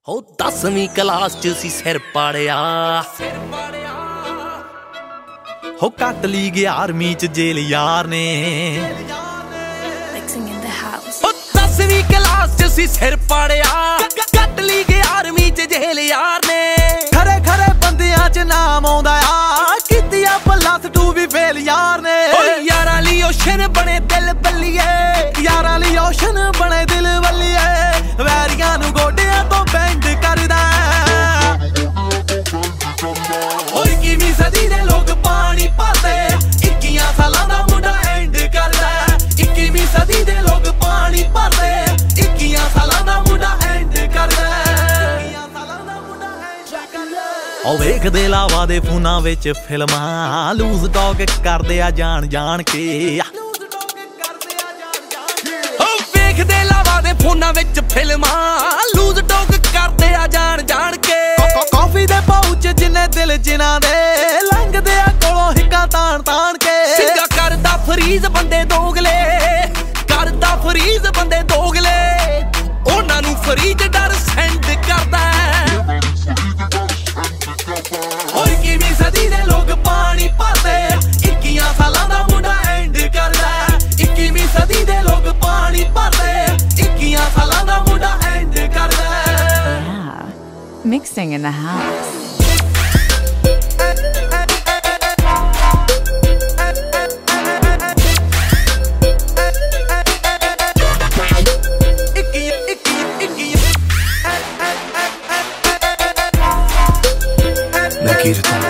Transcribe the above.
ਹੋ 10ਵੀਂ ਕਲਾਸ ਚ ਸੀ ਸਿਰ ਪਾੜਿਆ ਹੋ ਕੱਟ ਲਈ ਗਿਆ ਆਰਮੀ ਚ ਜੇਲ ਯਾਰ ਨੇ ਹੋ 10ਵੀਂ ਕਲਾਸ ਚ ਸੀ ਸਿਰ ਪਾੜਿਆ ਕੱਟ ਲਈ ਗਿਆ ਆਰਮੀ ਚ ਜੇਲ ਯਾਰ ਨੇ ਖਰੇ ਖਰੇ ਬੰਦਿਆਂ ਚ ਨਾਮ ਆਉਂਦਾ ਆ ਕੀਤੀਆਂ ਪਲੱਸ 2 ਵੀ ਫੇਲ ਯਾਰ ਨੇ ਓ ਯਾਰਾਂ ਲਈ ਓਸ਼ਨ ਬਣੇ ਦਿਲ ਬੱਲੀਏ ਯਾਰਾਂ ਲਈ ਓਸ਼ਨ ਬਣੇ ਦਿਲ ਬੱਲੀਏ ਵੈਰੀਆਂ ਨੂੰ ਗੋਡਿਆਂ ਤੋਂ ਬੈਂਡ ਕਰਦਾ ਓਏ ਕਿਵੇਂ ਸਦੀ ਦੇ ਲੋਕ ਪਾਣੀ ਪਾਤੇ 21 ਸਾਲਾਂ ਦਾ ਮੁੰਡਾ ਐਂਡ ਕਰਦਾ 21ਵੀਂ ਸਦੀ ਦੇ ਲੋਕ ਪਾਣੀ ਭਰਦੇ 21 ਸਾਲਾਂ ਦਾ ਮੁੰਡਾ ਐਂਡ ਕਰਦਾ ਓ ਵੇਖਦੇ ਲਾਵਾ ਦੇ ਫੋਨਾਂ ਵਿੱਚ ਫਿਲਮਾਂ ਲੂਜ਼ ਟਾਕ ਕਰਦੇ ਆ ਜਾਣ ਜਾਣ ਕੇ ਵੇਖਦੇ ਲਾਵਾ ਦੇ ਫੋਨਾਂ ਵਿੱਚ ਫਿਲਮਾਂ ਲੂਜ਼ ਟਾਕ ਕਰਦੇ ਆ ਜਾਣ ਜਾਣ ਕੇ ਕਾਫੀ ਦੇ ਪਾਉਚ ਜਿੰਨੇ ਦਿਲ ਜਿਨ੍ਹਾਂ ਦੇ ਲੰਘਦੇ ਆ ਕੋਲੋਂ ਹਿੱਕਾਂ ਤਾਣ ਤਾਣ ਕੇ ਸਿੰਗਾ ਕਰਦਾ ਫਰੀਜ਼ ਬੰਦੇ ਦੋਗਲੇ ਕਰਦਾ ਫਰੀਜ਼ ਬੰਦੇ ਦੋਗਲੇ ਉਹਨਾਂ ਨੂੰ ਫਰੀਜ਼ ਡਰ ਸੈਂਡ ਕਰਦਾ ਓਏ ਕਿਵੇਂ ਸਦੀ ਦੇ ਲੋਕ ਪਾਣੀ ਭਰਦੇ 21 ਸਾਲਾਂ ਦਾ ਮੁੰਡਾ ਐਂਡ ਕਰਦਾ 21ਵੀਂ ਸਦੀ ਦੇ ਲੋਕ ਪਾਣੀ ਭਰਦੇ 21 ਸਾਲਾਂ ਦਾ ਮੁੰਡਾ ਐਂਡ ਕਰਦਾ Mixing in the house. Nakirtan